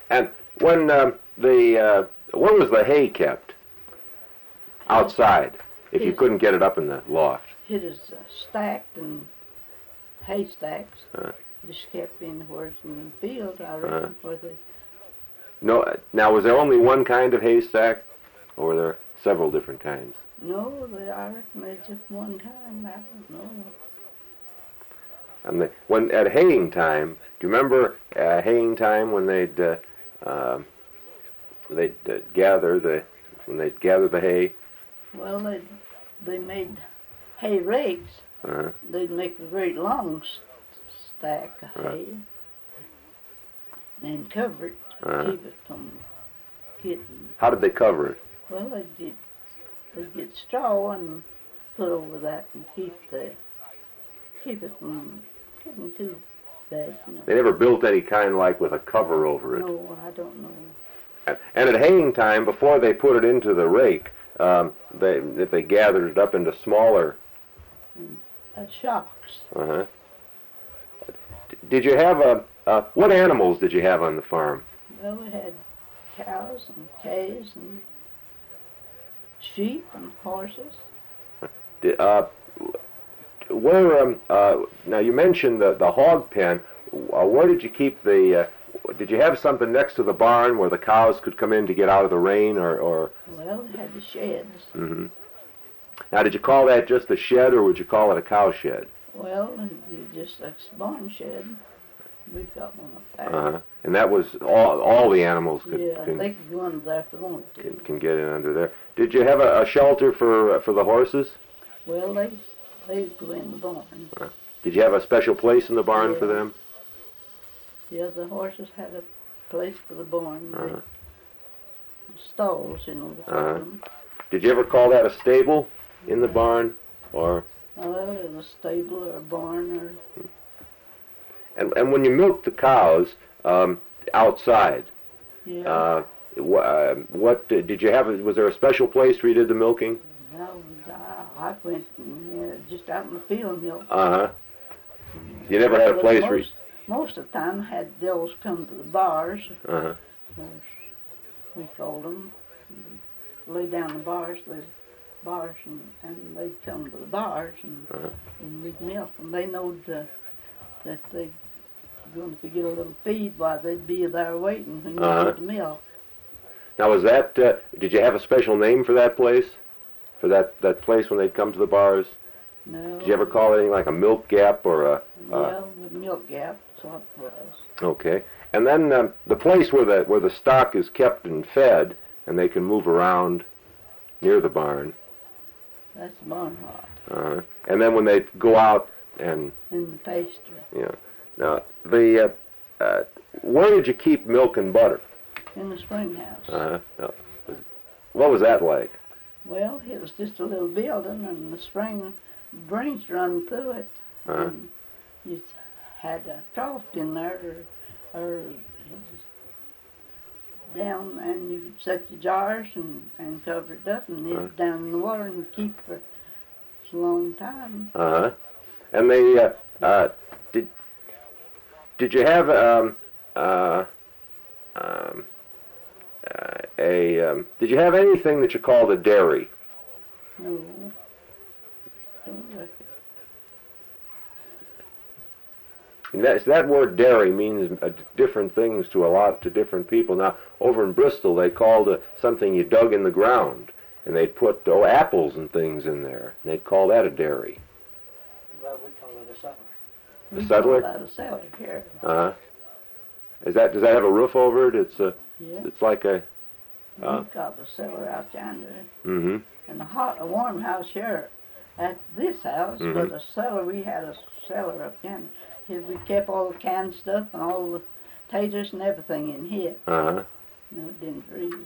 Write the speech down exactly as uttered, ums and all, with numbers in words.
And when um, the uh, where was the hay kept? Outside, if you His- couldn't get it up in the loft. It is uh, stacked in haystacks. Uh. Just kept in where it's in the field, I reckon, where the No. Now, was there only one kind of haystack, or were there several different kinds? no, the, I reckon there's just one kind. I don't know. And the, when at haying time, do you remember uh, haying time when they'd uh, uh, they'd uh, gather the when they'd gather the hay? Well, they they made hay rakes. Uh-huh. They'd make a very long s- stack of Uh-huh. hay and cover it to Uh-huh. keep it from getting. How did they cover it? Well, they'd get they'd get straw and put over that and keep the keep it from getting too bad, you know. They never built any kind like with a cover over it. No, I don't know. And, and at haying time, before they put it into the rake, um, they if they gathered it up into smaller. Uh, shocks. Uh-huh. D- Did you have a uh, what animals did you have on the farm? Well, we had cows and calves and sheep and horses. Did, uh, where um, uh, now you mentioned the the hog pen. Uh, where did you keep the? Uh, did you have something next to the barn where the cows could come in to get out of the rain, or? or Well, we had the sheds. hmm Now, did you call that just a shed, or would you call it a cow shed? Well, it- just a barn shed. We've got one up there. Uh-huh. And that was all all the animals could yeah, can, they could go under there if they wanted to. can, can get in under there. Did you have a, a shelter for uh, for the horses? Well, they they go in the barn. Did you have a special place in the barn for Yeah. them? Yeah, the horses had a place for the barn. They- Uh-huh. Stalls, you know, they call Uh-huh. them. Did you ever call that a stable in the barn, or? Well, it was a stable or a barn or And and when you milked the cows um, outside, yeah. uh, wh- uh, what uh, did you have? Was there a special place where you did the milking? Well, I, I went uh, just out in the field milk. Uh huh. You never had a But place where. most, most of the time, I had Dills come to the bars, Uh huh. as we called them. Lay down the bars, the bars, and, and they'd come to the bars, and, Uh-huh. and we'd milk. And they knowed uh, that they going to get a little feed while they'd be there waiting when you Uh-huh. get the milk. Now, was that? Uh, did you have a special name for that place? For that that place when they'd come to the bars? No. Did you ever call it anything like a milk gap or a? Uh, Yeah, the milk gap, that's what it was. Okay. And then um, the place where the where the stock is kept and fed, and they can move around near the barn. That's the barn hot. Uh, and then when they go out and In the pastry. yeah. Now the uh, uh, where did you keep milk and butter? In the spring house. Uh, no. What was that like? Well, it was just a little building, and the spring brings run through it. Uh-huh. And you had a trough in there, or, or down, and you could set your jars and, and cover it up, and leave Uh-huh. it down in the water and keep for a long time. Uh huh. And they uh, uh, did did you have um uh um uh, a um, did you have anything that you called a dairy? No, don't reckon. And that, that word dairy means uh, different things to a lot to different people. Now, over in Bristol, they called it something you dug in the ground, and they'd put oh, apples and things in there, and they'd call that a dairy. Well, we call it a settler. A We settler? call that a cellar here. Uh huh. Is that does that have a roof over it? It's a Yeah. it's like a uh, We've got the cellar out yonder. mm-hmm. And the hot, a warm house here at this house, Mhm. but a cellar, we had a cellar up yonder. Here we kept all the canned stuff and all the taters and everything in here. Uh huh. No, it didn't freeze.